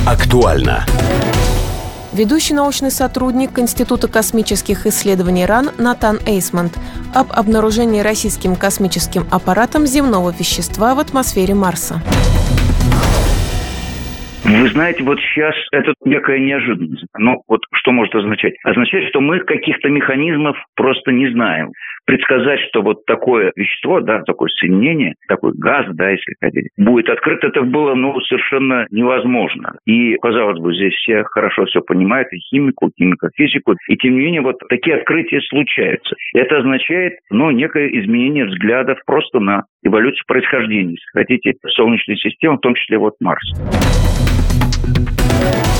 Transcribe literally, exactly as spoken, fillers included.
Актуально. Ведущий научный сотрудник Института космических исследований РАН Натан Эйсмонт об обнаружении российским космическим аппаратом земного вещества в атмосфере Марса. Вы знаете, вот сейчас это некая неожиданность. Ну, вот что может означать? Означает, что мы каких-то механизмов просто не знаем. Предсказать, что вот такое вещество, да, такое соединение, такой газ, да, если хотите, будет открыто, это было, ну, совершенно невозможно. И, казалось бы, здесь все хорошо все понимают, и химику, и химико-физику, и тем не менее вот такие открытия случаются. Это означает, ну, некое изменение взглядов просто на эволюцию происхождения, если хотите, Солнечной системы, в том числе вот Марс.